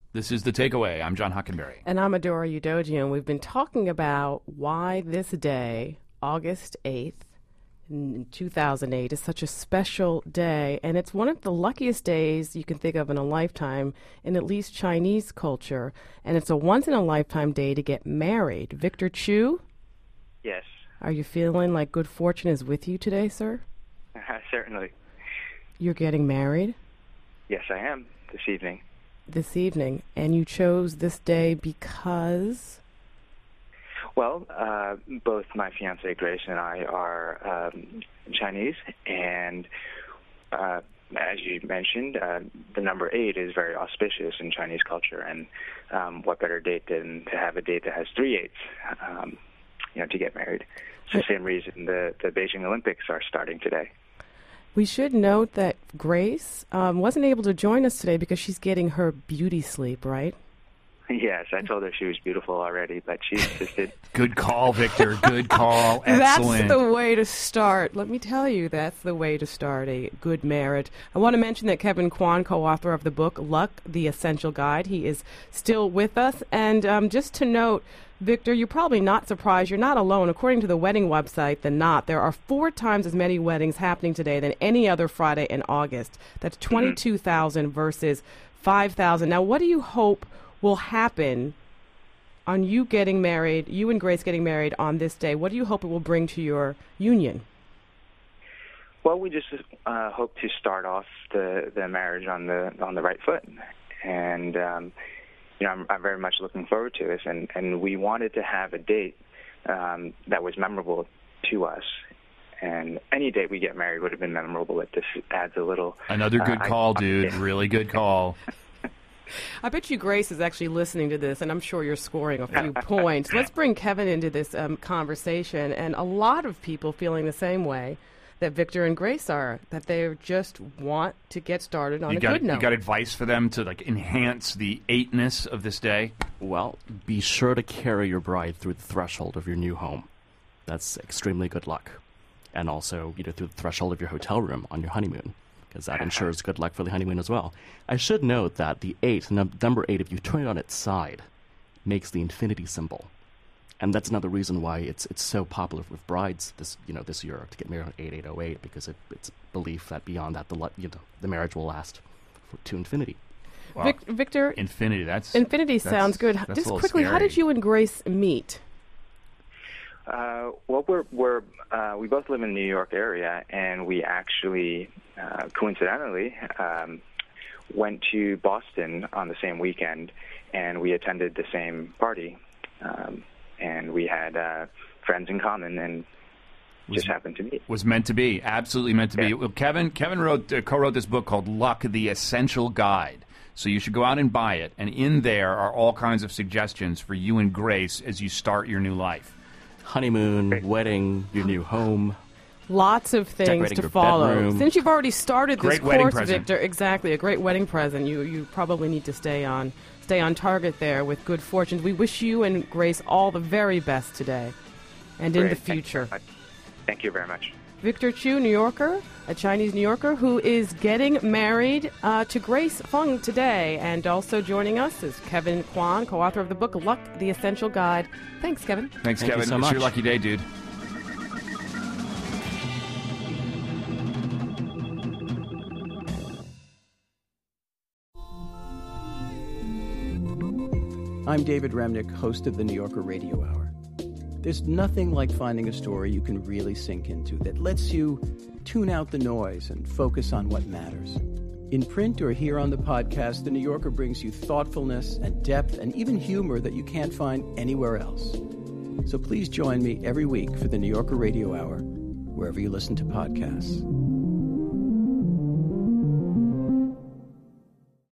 This is The Takeaway. I'm John Hockenberry. And I'm Adora Udojian. We've been talking about why this day, August 8th, 2008, is such a special day. And it's one of the luckiest days you can think of in a lifetime in at least Chinese culture. And it's a once-in-a-lifetime day to get married. Victor Chu? Yes. Are you feeling like good fortune is with you today, sir? Certainly. You're getting married? Yes, I am, this evening. This evening. And you chose this day because? Well, both my fiancée Grace and I are Chinese, and as you mentioned, the number 8 is very auspicious in Chinese culture, and what better date than to have a date that has 3 8s, to get married. It's the same reason the Beijing Olympics are starting today. We should note that Grace wasn't able to join us today because she's getting her beauty sleep, right? Yes, I told her she was beautiful already, but she insisted. Good call, Victor. Good call. Excellent. That's the way to start. Let me tell you, that's the way to start a good marriage. I want to mention that Kevin Kwan, co-author of the book, Luck, The Essential Guide, he is still with us. And just to note, Victor, you're probably not surprised. You're not alone. According to the wedding website, The Knot, there are 4 times as many weddings happening today than any other Friday in August. That's 22,000 versus 5,000. Now, what do you hope will happen on you getting married, you and Grace getting married on this day? What do you hope it will bring to your union? Well, we just hope to start off the marriage on the right foot, and I'm very much looking forward to this, and we wanted to have a date that was memorable to us. And any date we get married would have been memorable, but this adds a little. Another good call, dude. Really good call. I bet you Grace is actually listening to this, and I'm sure you're scoring a few points. Let's bring Kevin into this conversation, and a lot of people feeling the same way that Victor and Grace are, that they just want to get started on a good note. You got advice for them to enhance the 8-ness of this day? Well, be sure to carry your bride through the threshold of your new home. That's extremely good luck. And also, through the threshold of your hotel room on your honeymoon, because that ensures good luck for the honeymoon as well. I should note that the number 8, if you turn it on its side, makes the infinity symbol. And that's another reason why it's so popular with brides this year to get married on 8808, because it's belief that beyond that the marriage will last to infinity. Wow. Victor, infinity sounds good. Just quickly, scary. How did you and Grace meet? Well, we both live in the New York area, and we actually coincidentally went to Boston on the same weekend, and we attended the same party. And we had friends in common, and just happened to meet. Was meant to be, absolutely meant to be. Well, Kevin co-wrote this book called Luck, The Essential Guide. So you should go out and buy it, and in there are all kinds of suggestions for you and Grace as you start your new life. Honeymoon, wedding, your new home. Lots of things to follow. Bedroom. Since you've already started this course, Victor, exactly, a great wedding present. You probably need to stay on target there with good fortune. We wish you and Grace all the very best today and in the future. Thank you very much. Victor Chu, New Yorker, a Chinese New Yorker who is getting married to Grace Feng today. And also joining us is Kevin Kwan, co-author of the book Luck, The Essential Guide. Thanks, Kevin. Thanks, Thank Kevin. You so it's much. Your lucky day, dude. I'm David Remnick, host of the New Yorker Radio Hour. There's nothing like finding a story you can really sink into that lets you tune out the noise and focus on what matters. In print or here on the podcast, the New Yorker brings you thoughtfulness and depth and even humor that you can't find anywhere else. So please join me every week for the New Yorker Radio Hour, wherever you listen to podcasts.